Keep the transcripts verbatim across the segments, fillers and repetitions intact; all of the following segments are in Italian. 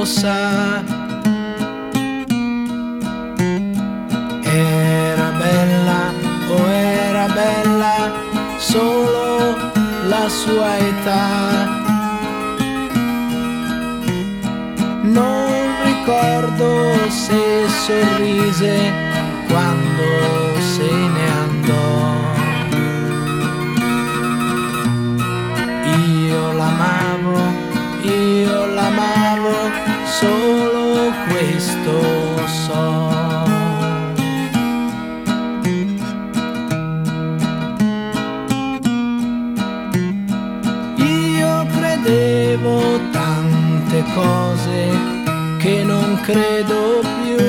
lo sa. Era bella, oh era bella, solo la sua età. Non ricordo se sorrise quando se ne andò. Io l'amavo, io l'amavo, solo questo so. Io credevo tante cose che non credo più,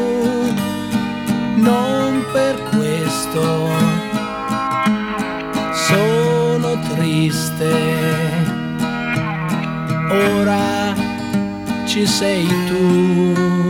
non per questo sono triste. Ora ci sei tu.